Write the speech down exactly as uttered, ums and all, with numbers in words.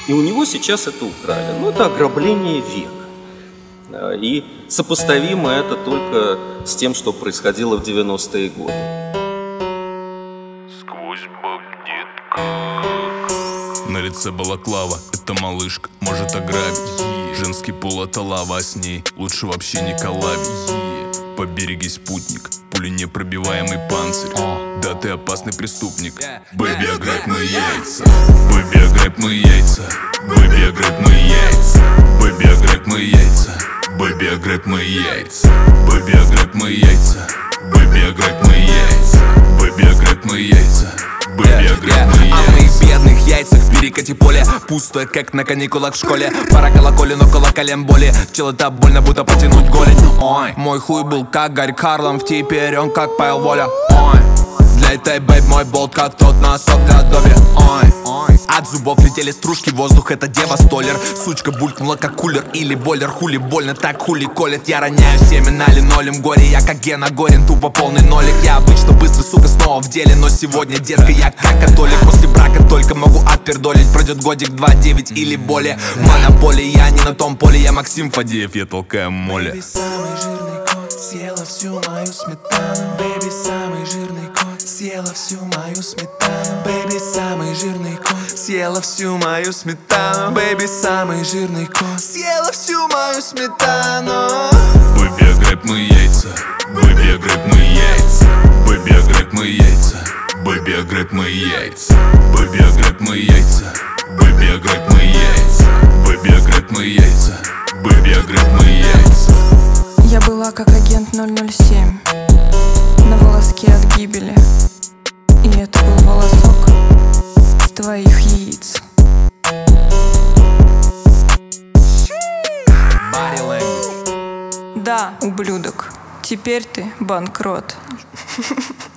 И у него сейчас это украли. Ну, это ограбление века. И сопоставимо это только с тем, что происходило в девяностые годы. Сквозь баб, детка. На лице балаклава, это малышка может ограбить. Женский пол это лава, а с ней лучше вообще не коллабить. Поберегись, путник, пули непробиваемый панцирь. Да ты опасный преступник. Бэби, ограбь мои яйца. Бэби, ограбь мои яйца. Бэби, ограбь мои яйца. Бэби, ограбь мои яйца. Бэби, ограбь мои яйца. Бэби, ограбь мои яйца. Бэби, ограбь мои яйца. Бэби, ограбь мои яйца. Бэби, ограбь мои яйца. О моих бедных яйцах перекати поле. Пусто, как на каникулах в школе. Пара колоколен около колен боли. Чел, это больно, будто потянуть голень. Ой, мой хуй был как Гарри Харлам. Теперь он как Павел Воля. Ой, для этой бэйб мой болт как тот носок для Добби. Ой, ой, от зубов летели стружки, воздух это дева столер. Сучка булькнула как кулер или бойлер. Хули больно, так хули колет. Я роняю семя на линолеум. Горе я как Гена Горин, тупо полный нолик. Я обычно быстро, сука, снова в деле. Но сегодня, детка, я как католик. После брака только могу отпердолить. Пройдет годик, два, девять или более. Монополия, я не на том поле. Я Максим Фадеев, я толкаю моли. Бэби, самый жирный кот съела всю мою сметану. Бэби, самый жирный кот съела всю мою сметану. Бэби, самый жирный кот съела всю мою сметану. Бэби, самый жирный кот съела всю мою сметану. Бэби, ограбь мои яйца. Бэби, ограбь мои яйца. Бэби, ограбь мои яйца. Бэби, ограбь мои яйца. Бэби, ограбь мои яйца. Бэби, ограбь мои яйца. Бэби, ограбь мои яйца. Бэби, ограбь мои яйца. Я была как агент ноль ноль семь, на волоске от гибели. И это был волосок с твоих яиц. Да, ублюдок, теперь ты банкрот.